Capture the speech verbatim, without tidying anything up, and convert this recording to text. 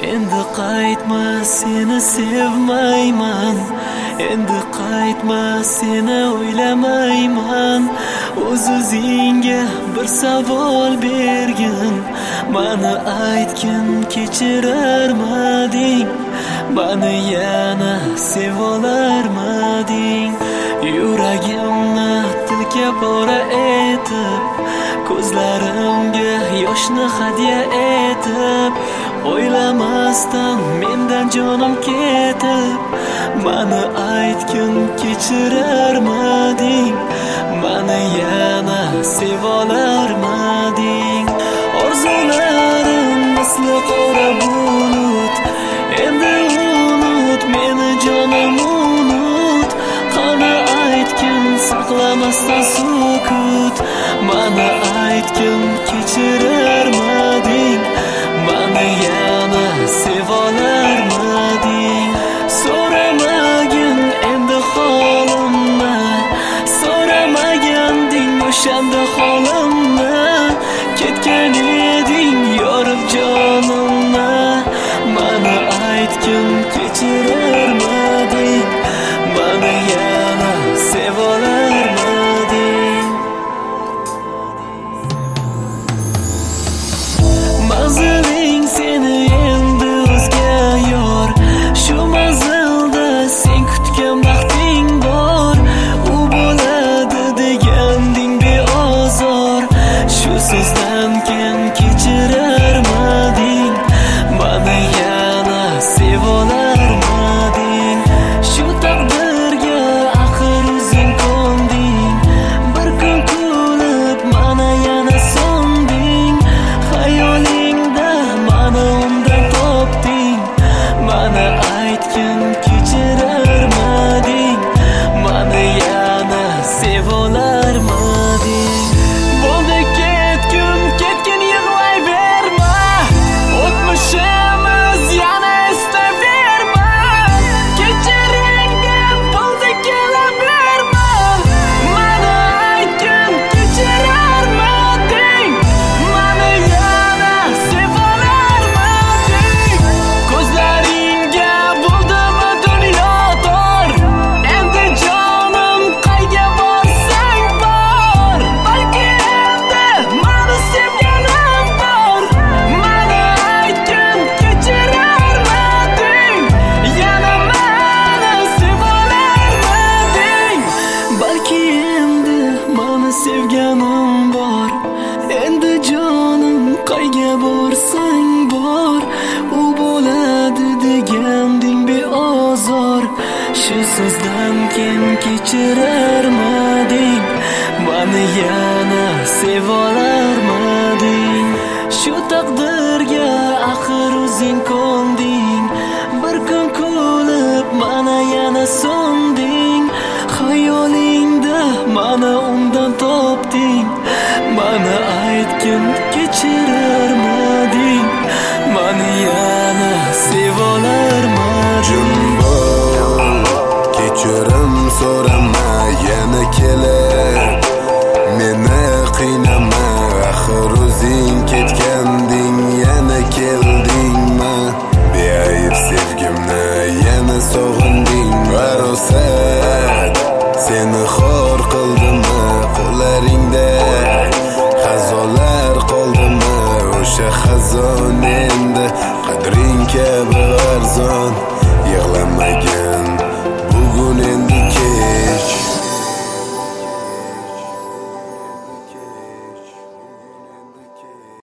Endi qaytma, seni sevmayman. Endi qaytma, seni o'ylamayman. O'z-o'zingga bir savol bergin. Mani aytgin, kechirarmading? Mani yana sevolarmading? Yuragimni tilka pora etib, ko'zlarimga yoshni hadya etib, o'ylamasdan mendan jonim ketib, mani aytgin, kechirarmading? Mani yana sevolarmading? Orzularim misli qora bulut, endi unut meni jonim, unut. Qani aytgin, saqlamasdan sukut, mani aytgin, kechirarmading? Mani yana sevolarmading? So'ramagin endi holimni, so'ramaganding o'shanda holimni. Ketgan eding yorib jonimni, mani aytgin, kechirarmading? Mani yana sevolarmading? Manziling seni endi o'zga yor, shu manzilda sen kutgan baxting bor. U bo'ladi deganding beozor, shu so'zdan keyin kechirarmading? Mani yana sevolarmading? Shu taqdirga axir o'zing qo'nding, bir kun kulib mana yana so'nding. Xayolingda mani undan topding, mani aytgin, kechirarmading? Mani yana sevolarmading? Bo'ldi ketgin, ketgin, yig'layverma, o'tmishimiz yana eslaverma. Kechiringga bo'ldi kelaverma, mani aytgin, kechirarmading? Mani yana sevolarmading? Ko'zlaringga bo'ldimi dunyo tor, endi jonim qayga borsang bor. Balki endi mani sevganim bor, mani aytgin, kechirarmading? Yana mani sevolarmading? Balki endi mani sevganim bor, endi jonim qayga borsang bor. U bo'ladi deganding beozor, shu so'zdan keyin kechirarmading? Mani yana sevolarmading? Shu taqdirga axir o'zing qo'nding, bir kun kulib mana yana so'nding. Xayolingda mana undan topding, mani aytgin, kechirarmading? Mani yana sevolarmading? Jumbo, kechirim so'rama, yana kelib meni qiynama. Axir o'zing ketganding, yana keldingmi? Beayb sevgimni yana sog'inding. Varosat seni xor qildimi? Qo'llaringda xazolar qoldimi? O'sha xazon endi qadring kabi arzon. Yig'lamagin